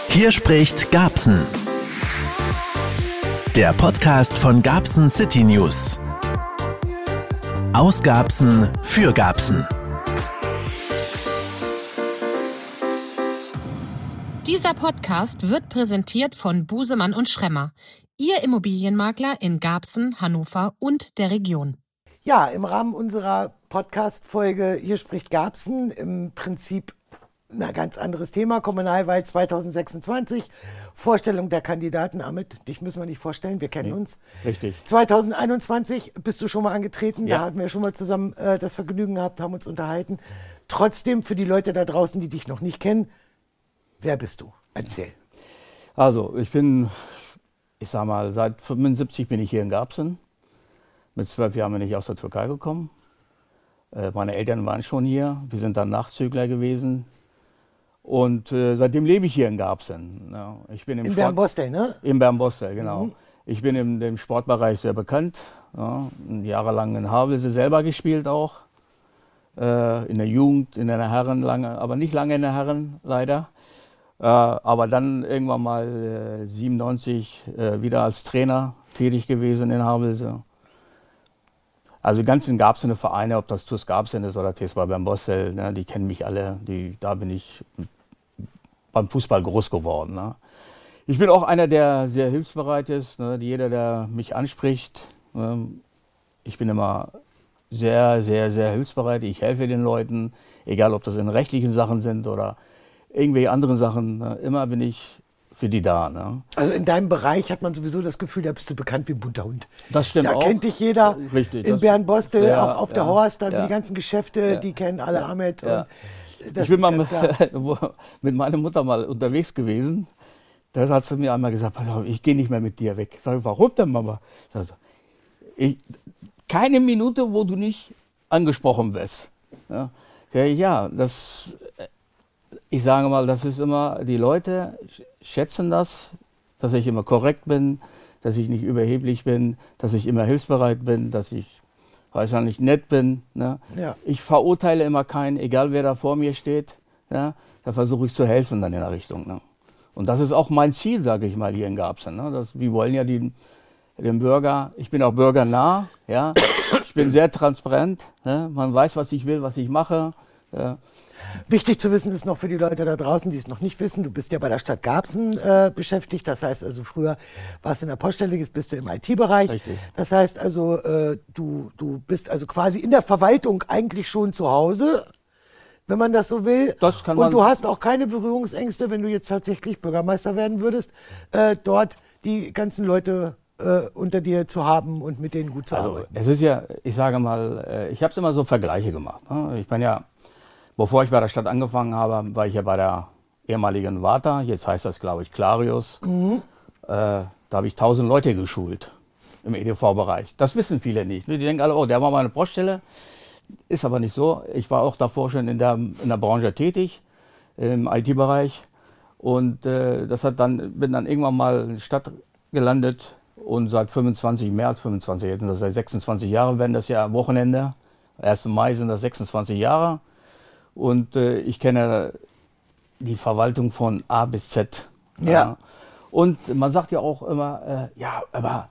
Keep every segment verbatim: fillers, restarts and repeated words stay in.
Hier spricht Garbsen. Der Podcast von Garbsen City News. Aus Garbsen für Garbsen. Dieser Podcast wird präsentiert von Busemann und Schremmer, Ihr Immobilienmakler in Garbsen, Hannover und der Region. Ja, im Rahmen unserer Podcast-Folge Hier spricht Garbsen, im Prinzip ein ganz anderes Thema, Kommunalwahl zwanzig sechsundzwanzig, Vorstellung der Kandidaten. Amit, dich müssen wir nicht vorstellen, wir kennen nee, uns. Richtig. zwanzig einundzwanzig bist du schon mal angetreten, ja. Da hatten wir schon mal zusammen äh, das Vergnügen gehabt, haben uns unterhalten. Trotzdem, für die Leute da draußen, die dich noch nicht kennen, wer bist du? Erzähl. Also, ich bin, ich sag mal, seit fünfundsiebzig bin ich hier in Garbsen. Mit zwölf Jahren bin ich aus der Türkei gekommen. Äh, meine Eltern waren schon hier, wir sind dann Nachzügler gewesen. Und äh, seitdem lebe ich hier in Garbsen. Ja, ich bin im in Sport- Bernbostel, ne? In Bernbostel, genau. Mhm. Ich bin im dem Sportbereich sehr bekannt. Ja, jahrelang in Havelse selber gespielt auch. Äh, in der Jugend, in der Herren lange, aber nicht lange in der Herren leider. Äh, aber dann irgendwann mal äh, siebenundneunzig äh, wieder als Trainer tätig gewesen in Havelse. Also ganz in Garbsener Vereine, ob das T U S Garbsen ist oder T S V Bernbostel, ne, die kennen mich alle. Die, da bin ich beim Fußball groß geworden. Ne. Ich bin auch einer, der sehr hilfsbereit ist. Ne, jeder, der mich anspricht, ne, ich bin immer sehr, sehr, sehr hilfsbereit. Ich helfe den Leuten, egal ob das in rechtlichen Sachen sind oder irgendwelche anderen Sachen. Ne, immer bin ich für die da. Ne? Also in deinem Bereich hat man sowieso das Gefühl, da bist du bekannt wie ein bunter Hund. Das stimmt da auch. Da kennt dich jeder. Richtig, in Bernbostel, ja, auch auf ja, der Horst, da ja, die ganzen Geschäfte, ja, die kennen alle ja, Ahmed. Ja. Und das ich bin mal mit, mit meiner Mutter mal unterwegs gewesen. Da hat sie mir einmal gesagt, ich gehe nicht mehr mit dir weg. Ich sage, warum denn, Mama? Ich, keine Minute, wo du nicht angesprochen wirst. Ja, ja das... Ich sage mal, das ist immer, die Leute schätzen das, dass ich immer korrekt bin, dass ich nicht überheblich bin, dass ich immer hilfsbereit bin, dass ich wahrscheinlich nett bin. Ne? Ja. Ich verurteile immer keinen, egal wer da vor mir steht. Ja? Da versuche ich zu helfen dann in der Richtung. Ne? Und das ist auch mein Ziel, sage ich mal, hier in Garbsen. Ne? Das, wir wollen ja die, den Bürger, ich bin auch bürgernah, ja? Ich bin sehr transparent, ne? Man weiß, was ich will, was ich mache. Ja? Wichtig zu wissen ist noch für die Leute da draußen, die es noch nicht wissen, du bist ja bei der Stadt Garbsen äh, beschäftigt. Das heißt also, früher warst du in der Poststelle, jetzt bist du im I T-Bereich. Richtig. Das heißt also, äh, du, du bist also quasi in der Verwaltung eigentlich schon zu Hause, wenn man das so will. Das kann Und man. Du hast auch keine Berührungsängste, wenn du jetzt tatsächlich Bürgermeister werden würdest, äh, dort die ganzen Leute äh, unter dir zu haben und mit denen gut zu also, arbeiten. Es ist ja, ich sage mal, äh, ich habe es immer so Vergleiche gemacht. Ne? Ich bin ja Bevor ich bei der Stadt angefangen habe, war ich ja bei der ehemaligen Warta, jetzt heißt das, glaube ich, Clarius. Mhm. Äh, da habe ich tausend Leute geschult im E D V-Bereich. Das wissen viele nicht. Die denken alle, oh, der war mal eine Poststelle. Ist aber nicht so. Ich war auch davor schon in der, in der Branche tätig, im I T-Bereich. Und äh, das hat dann, bin dann irgendwann mal in der Stadt gelandet. Und seit fünfundzwanzig, mehr als fünfundzwanzig, jetzt sind das seit sechsundzwanzig Jahren, werden das ja am Wochenende. ersten Mai sind das sechsundzwanzig Jahre. Und äh, ich kenne die Verwaltung von A bis Z. Ja. Ja. Und man sagt ja auch immer, äh, ja, aber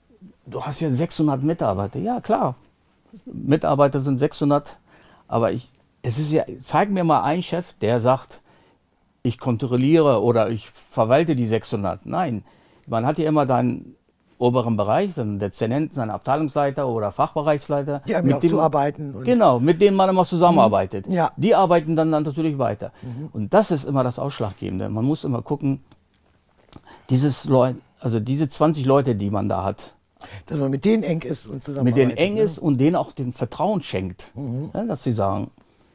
du hast ja sechshundert Mitarbeiter. Ja, klar, Mitarbeiter sind sechshundert. Aber ich, es ist ja, zeig mir mal einen Chef, der sagt, ich kontrolliere oder ich verwalte die sechshundert. Nein, man hat ja immer deinen oberen Bereich, dann Dezernent, sein Abteilungsleiter oder Fachbereichsleiter. Die haben mit ja auch dem, zuarbeiten. Und genau, mit denen man immer zusammenarbeitet. Mhm. Ja. Die arbeiten dann, dann natürlich weiter. Mhm. Und das ist immer das Ausschlaggebende. Man muss immer gucken, dieses Leut, also diese zwanzig Leute, die man da hat. Dass man mit denen eng ist und zusammenarbeitet. Mit denen eng ist und denen auch den Vertrauen schenkt. Mhm. Ja, dass sie sagen,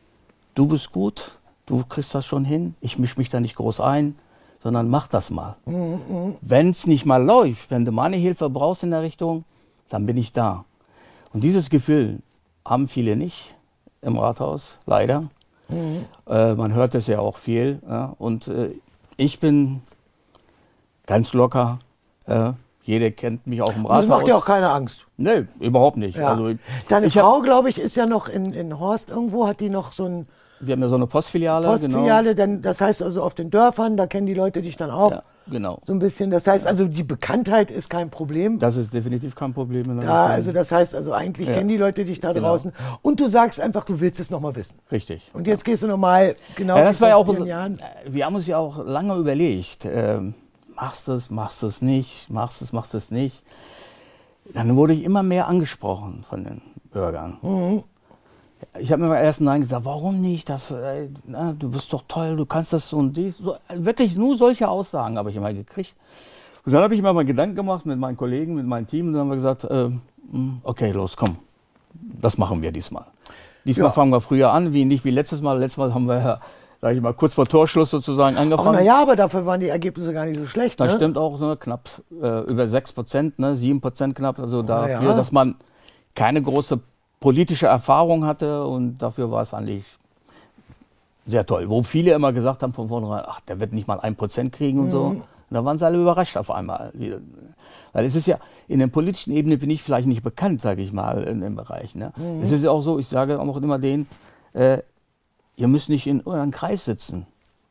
du bist gut, du kriegst das schon hin, ich mische mich da nicht groß ein. Sondern mach das mal. Mhm. Wenn es nicht mal läuft, wenn du meine Hilfe brauchst in der Richtung, dann bin ich da. Und dieses Gefühl haben viele nicht im Rathaus, leider. Mhm. Äh, man hört es ja auch viel. Ja? Und äh, ich bin ganz locker. Äh, jeder kennt mich auch im Rathaus. Das macht dir auch keine Angst. Nee, überhaupt nicht. Ja. Also, Deine ich Frau, glaube ich, ist ja noch in, in Horst irgendwo, hat die noch so ein Wir haben ja so eine Postfiliale. Postfiliale, genau. Dann, das heißt also auf den Dörfern, da kennen die Leute dich dann auch. Ja, genau. So ein bisschen. Das heißt also, die Bekanntheit ist kein Problem. Das ist definitiv kein Problem. Ja, also das heißt also, eigentlich ja. kennen die Leute dich da genau. draußen. Und du sagst einfach, du willst es nochmal wissen. Richtig. Und jetzt gehst du nochmal genau ja, das war ja auch, Jahren. Wir haben uns ja auch lange überlegt, äh, machst du es, machst du es nicht, machst du es, machst du es nicht. Dann wurde ich immer mehr angesprochen von den Bürgern. Mhm. Ich habe mir mal erst Nein gesagt, warum nicht? Das, ey, na, du bist doch toll, du kannst das so und dies. So, wirklich nur solche Aussagen habe ich immer gekriegt. Und dann habe ich mir mal Gedanken gemacht mit meinen Kollegen, mit meinem Team. Und dann haben wir gesagt, äh, okay, los, komm, das machen wir diesmal. Diesmal ja. fangen wir früher an, wie nicht wie letztes Mal. Letztes Mal haben wir, sag ich mal, kurz vor Torschluss sozusagen angefangen. Naja, aber dafür waren die Ergebnisse gar nicht so schlecht. Das ne? stimmt auch, ne, knapp äh, über sechs Prozent, ne, sieben Prozent knapp. Also dafür, ja. dass man keine große politische Erfahrung hatte und dafür war es eigentlich sehr toll. Wo viele immer gesagt haben von vornherein, ach, der wird nicht mal ein Prozent kriegen und mhm. so. Und da waren sie alle überrascht auf einmal. Weil es ist ja, in der politischen Ebene bin ich vielleicht nicht bekannt, sage ich mal, in dem Bereich. Ne? Mhm. Es ist ja auch so, ich sage auch immer denen, äh, ihr müsst nicht in eurem Kreis sitzen.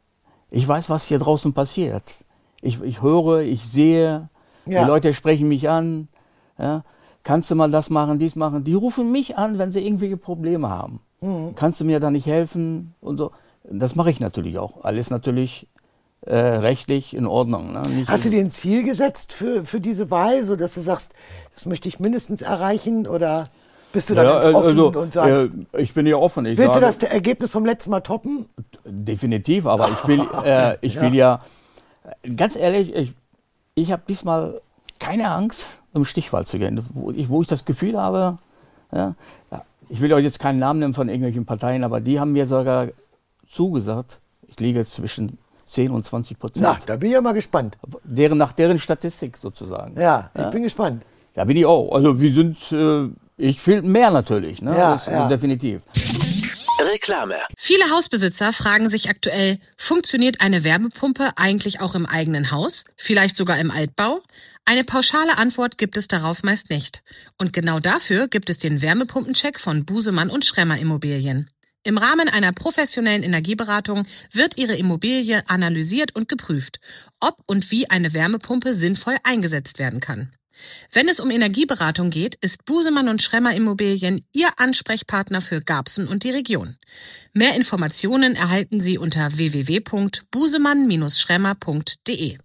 Ich weiß, was hier draußen passiert. Ich, ich höre, ich sehe, ja. die Leute sprechen mich an, ja? Kannst du mal das machen, dies machen? Die rufen mich an, wenn sie irgendwelche Probleme haben. Mhm. Kannst du mir da nicht helfen? Und so. Das mache ich natürlich auch. Alles natürlich äh, rechtlich in Ordnung. Ne? Nicht Hast du dir ein Ziel gesetzt für, für diese Wahl, so dass du sagst, das möchte ich mindestens erreichen? Oder bist du da ja, ganz offen also, und sagst... Äh, ich bin ja offen. Ich willst sage, du das Ergebnis vom letzten Mal toppen? Definitiv, aber ich will, äh, ich will ja. ja, ganz ehrlich, ich, ich habe diesmal keine Angst, im Stichwahl zu gehen, wo ich, wo ich das Gefühl habe, ja, ich will euch jetzt keinen Namen nennen von irgendwelchen Parteien, aber die haben mir sogar zugesagt, ich liege zwischen zehn und zwanzig Prozent. Na, da bin ich ja mal gespannt. Deren, nach deren Statistik sozusagen. Ja, ich ja. bin gespannt. Da bin ich auch. Also wir sind, äh, ich will mehr natürlich, ne? Ja, das, ja. definitiv. Reklame. Viele Hausbesitzer fragen sich aktuell, funktioniert eine Wärmepumpe eigentlich auch im eigenen Haus? Vielleicht sogar im Altbau? Eine pauschale Antwort gibt es darauf meist nicht. Und genau dafür gibt es den Wärmepumpencheck von Busemann und Schremmer Immobilien. Im Rahmen einer professionellen Energieberatung wird Ihre Immobilie analysiert und geprüft, ob und wie eine Wärmepumpe sinnvoll eingesetzt werden kann. Wenn es um Energieberatung geht, ist Busemann und Schremmer Immobilien Ihr Ansprechpartner für Garbsen und die Region. Mehr Informationen erhalten Sie unter w w w punkt busemann Bindestrich schremmer punkt d e.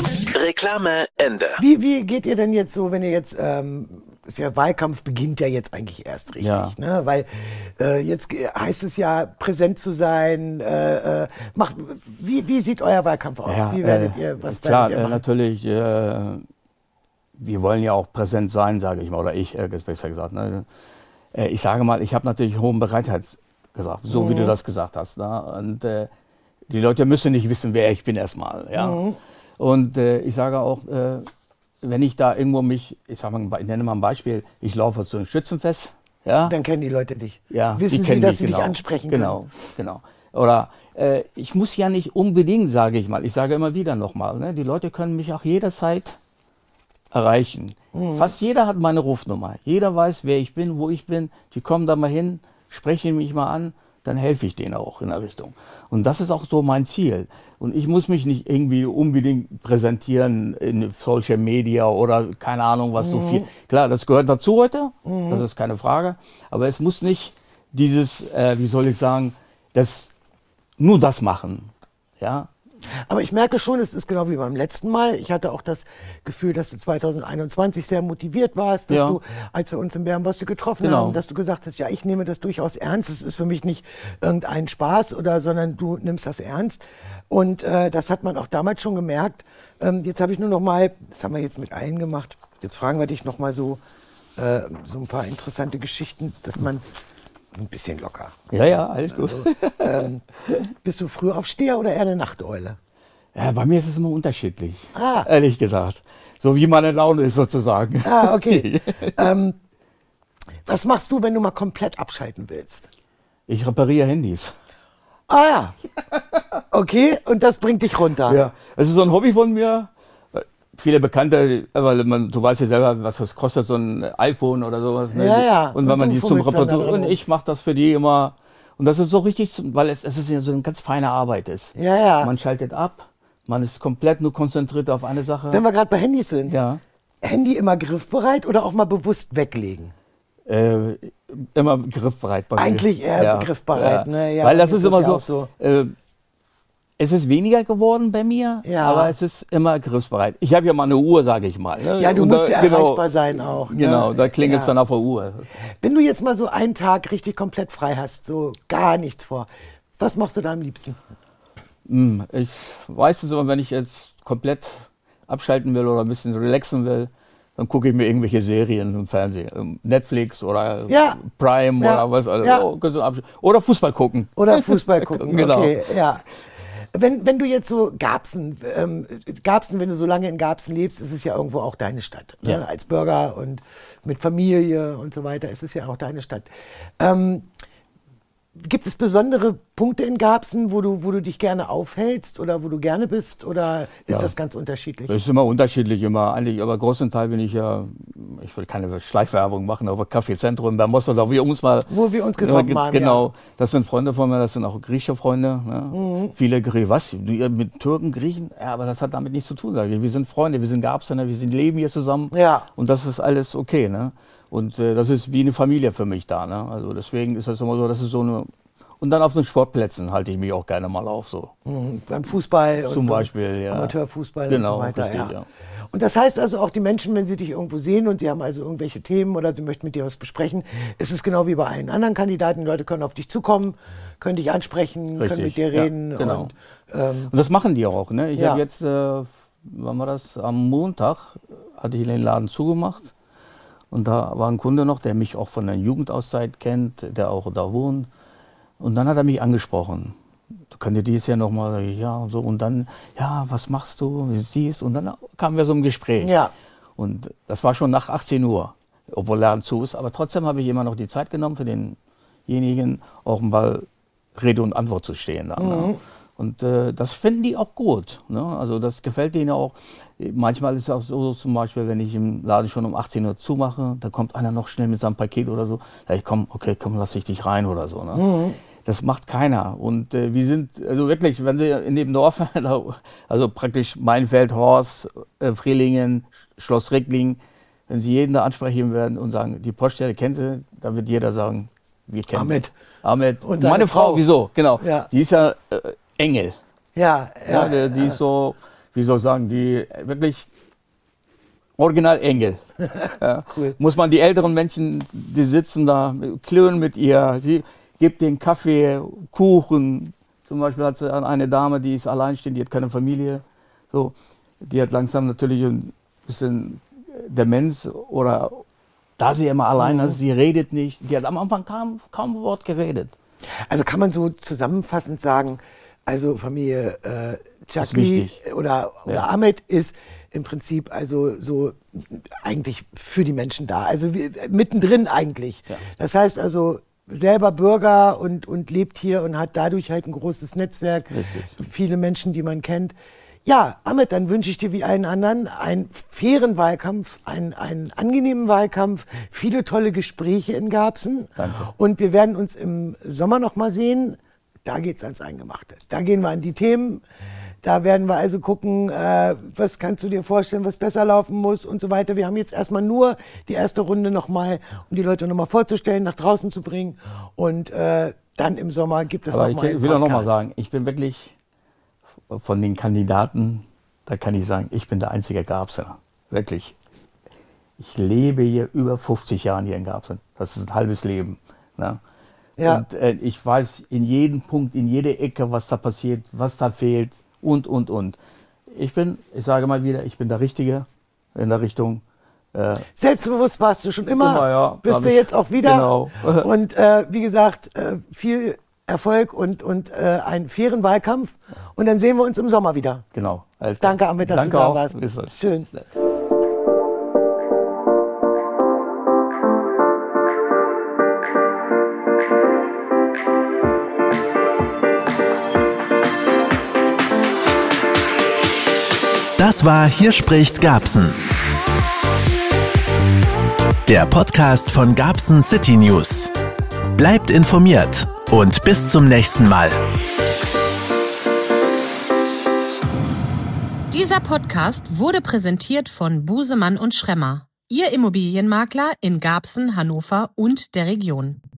Reklame Ende. Wie, wie geht ihr denn jetzt so, wenn ihr jetzt, ähm, ist ja, Wahlkampf beginnt ja jetzt eigentlich erst richtig, ja. ne? Weil äh, jetzt heißt es ja, präsent zu sein. Äh, äh, macht, wie, wie sieht euer Wahlkampf aus? Ja, wie werdet äh, ihr, was klar, werdet ihr machen? Äh, natürlich, äh, wir wollen ja auch präsent sein, sage ich mal, oder ich, äh, besser gesagt. Ne? Äh, ich sage mal, ich habe natürlich hohen Bereitheit gesagt, so mhm. wie du das gesagt hast. Ne? Und äh, die Leute müssen nicht wissen, wer ich bin erstmal. Ja? Mhm. Und äh, ich sage auch, äh, wenn ich da irgendwo mich, ich, sag mal, ich nenne mal ein Beispiel, ich laufe zu einem Schützenfest. Ja? Dann kennen die Leute dich. Ja, wissen sie, sie, dass mich, sie genau. dich ansprechen genau, können. Genau, genau. Oder äh, ich muss ja nicht unbedingt, sage ich mal, ich sage immer wieder nochmal, ne? Die Leute können mich auch jederzeit erreichen. Mhm. Fast jeder hat meine Rufnummer. Jeder weiß, wer ich bin, wo ich bin. Die kommen da mal hin, sprechen mich mal an, dann helfe ich denen auch in der Richtung. Und das ist auch so mein Ziel. Und ich muss mich nicht irgendwie unbedingt präsentieren in Social Media oder keine Ahnung was mhm. so viel. Klar, das gehört dazu heute, mhm. das ist keine Frage. Aber es muss nicht dieses, äh, wie soll ich sagen, das, nur das machen. Ja. Aber ich merke schon, es ist genau wie beim letzten Mal. Ich hatte auch das Gefühl, dass du zwanzig einundzwanzig sehr motiviert warst, dass ja. du, als wir uns in Bärenboste getroffen genau. haben, dass du gesagt hast, ja, ich nehme das durchaus ernst. Es ist für mich nicht irgendein Spaß oder, sondern du nimmst das ernst. Und äh, das hat man auch damals schon gemerkt. Ähm, jetzt habe ich nur noch mal, das haben wir jetzt mit allen gemacht. Jetzt fragen wir dich noch mal so, äh, so ein paar interessante Geschichten, dass man ein bisschen locker. Ja, ja, alles gut. Also, ähm, bist du Frühaufsteher oder eher eine Nachteule? Ja, bei mir ist es immer unterschiedlich, ah. ehrlich gesagt. So wie meine Laune ist sozusagen. Ah, okay. ähm, was machst du, wenn du mal komplett abschalten willst? Ich repariere Handys. Ah ja. Okay, und das bringt dich runter. Ja, das ist so ein Hobby von mir. Viele Bekannte, weil man, du weißt ja selber, was das kostet, so ein iPhone oder sowas. Ne? Ja, ja. Und wenn man die zum Reparatur, und ich mache das für die immer. Und das ist so richtig, weil es, es ist ja so eine ganz feine Arbeit ist. Ja, ja. Man schaltet ab, man ist komplett nur konzentriert auf eine Sache. Wenn wir gerade bei Handys sind. Ja. Handy immer griffbereit oder auch mal bewusst weglegen? Äh, immer griffbereit bei mir. Eigentlich eher ja. griffbereit, ja. ne? Ja, weil das ist immer ja so, so. Äh, es ist weniger geworden bei mir, ja. aber es ist immer griffbereit. Ich habe ja mal eine Uhr, sage ich mal. Ne? Ja, du Und musst da, ja genau, erreichbar sein auch. Ne? Genau, da klingelt es ja. dann auf der Uhr. Wenn du jetzt mal so einen Tag richtig komplett frei hast, so gar nichts vor, was machst du da am liebsten? Hm, ich weiß es immer, wenn ich jetzt komplett abschalten will oder ein bisschen relaxen will, dann gucke ich mir irgendwelche Serien im Fernsehen. Netflix oder ja. Prime ja. oder was. Also, ja. Oder Fußball gucken. Oder Fußball gucken, genau. Okay, ja. Wenn, wenn du jetzt so Garbsen, ähm, Garbsen, wenn du so lange in Garbsen lebst, ist es ja irgendwo auch deine Stadt. Ne? Ja. Als Bürger und mit Familie und so weiter ist es ja auch deine Stadt. Ähm, Gibt es besondere Punkte in Garbsen, wo du, wo du dich gerne aufhältst oder wo du gerne bist? Oder ist ja. das ganz unterschiedlich? Das ist immer unterschiedlich, immer eigentlich, aber großen Teil bin ich ja, ich will keine Schleichwerbung machen, aber Café-Zentrum bei Moskau, da wir uns mal... Wo wir uns getroffen äh, haben, Genau, ja. Das sind Freunde von mir, das sind auch griechische Freunde. Ne? Mhm. Viele Griechen, was? Du, ihr mit Türken, Griechen? Ja, aber das hat damit nichts zu tun. Wir sind Freunde, wir sind Garbsener, wir sind, leben hier zusammen. Ja. Und das ist alles okay. Ne? Und äh, das ist wie eine Familie für mich da. Ne? Also deswegen ist das immer so, das ist so eine... Und dann auf den Sportplätzen halte ich mich auch gerne mal auf. So. Mhm, beim Fußball Zum und Beispiel, ja. Amateurfußball genau, und so weiter. Richtig, ja. Ja. Und das heißt also auch, die Menschen, wenn sie dich irgendwo sehen und sie haben also irgendwelche Themen oder sie möchten mit dir was besprechen, ist es genau wie bei allen anderen Kandidaten. Die Leute können auf dich zukommen, können dich ansprechen, richtig. können mit dir reden. Ja, genau. Und, ähm, und das machen die auch. Ne? Ich ja. habe jetzt, äh, wann war das? Am Montag hatte ich den Laden zugemacht. Und da war ein Kunde noch, der mich auch von der Jugendauszeit kennt, der auch da wohnt. Und dann hat er mich angesprochen. Du kandidierst ja nochmal, ja und so. Und dann, ja, was machst du, wie siehst? Und dann kamen wir so im Gespräch. Ja. Und das war schon nach achtzehn Uhr, obwohl Laden zu ist. Aber trotzdem habe ich immer noch die Zeit genommen für denjenigen, auch mal Rede und Antwort zu stehen. Dann, mhm. ne? Und äh, das finden die auch gut. Ne? Also das gefällt denen auch. Manchmal ist es auch so, zum Beispiel, wenn ich im Laden schon um achtzehn Uhr zumache, da kommt einer noch schnell mit seinem Paket oder so. Da ich komm, okay, komm, lass ich dich rein oder so. Ne? Mhm. Das macht keiner. Und äh, wir sind, also wirklich, wenn Sie in dem Dorf, also praktisch Meinfeld, Horst, äh, Frehlingen, Schloss Reckling, wenn Sie jeden da ansprechen werden und sagen, die Poststelle kennt Sie, dann wird jeder sagen, wir kennen Ahmed. Ahmed. Und meine Frau, Frau, wieso? Genau. Ja. Die ist ja äh, Engel. Ja, ja. ja die, die ist so, wie soll ich sagen, die wirklich original Engel. Ja. Cool. Muss man die älteren Menschen, die sitzen da, klirren mit ihr, die gibt den Kaffee, Kuchen. Zum Beispiel hat sie eine Dame, die ist alleinstehend, die hat keine Familie. So, die hat langsam natürlich ein bisschen Demenz oder da sie immer allein ist, sie redet nicht. Die hat am Anfang kaum, kaum ein Wort geredet. Also kann man so zusammenfassend sagen, also Familie äh, Chakli oder, oder ja. Ahmed ist im Prinzip also so eigentlich für die Menschen da, also wie, mittendrin eigentlich. Ja. Das heißt also selber Bürger und, und lebt hier und hat dadurch halt ein großes Netzwerk, Richtig. Viele Menschen, die man kennt. Ja, Ahmed, dann wünsche ich dir wie allen anderen einen fairen Wahlkampf, einen, einen angenehmen Wahlkampf, viele tolle Gespräche in Garbsen. Danke. Und wir werden uns im Sommer noch mal sehen. Da geht's ans Eingemachte. Da gehen wir an die Themen. Da werden wir also gucken, äh, was kannst du dir vorstellen, was besser laufen muss und so weiter. Wir haben jetzt erstmal nur die erste Runde nochmal, um die Leute nochmal vorzustellen, nach draußen zu bringen. Und äh, dann im Sommer gibt es nochmal einen Ich will auch nochmal sagen, ich bin wirklich von den Kandidaten, da kann ich sagen, ich bin der einzige Garbsener. Wirklich. Ich lebe hier über fünfzig Jahre hier in Garbsen. Das ist ein halbes Leben. Ne? Ja. Und äh, ich weiß in jedem Punkt, in jeder Ecke, was da passiert, was da fehlt und, und, und. Ich bin, ich sage mal wieder, ich bin der Richtige in der Richtung. Äh, Selbstbewusst warst du schon immer, immer ja, bist du ich, jetzt auch wieder. Genau. Und äh, wie gesagt, äh, viel Erfolg und, und äh, einen fairen Wahlkampf. Und dann sehen wir uns im Sommer wieder. Genau. Alles Danke, Ahmed, dass Danke du da auch. warst. Bis dann. Schön. Das war Hier spricht Garbsen. Der Podcast von Garbsen City News. Bleibt informiert und bis zum nächsten Mal. Dieser Podcast wurde präsentiert von Busemann und Schremmer, Ihr Immobilienmakler in Garbsen, Hannover und der Region.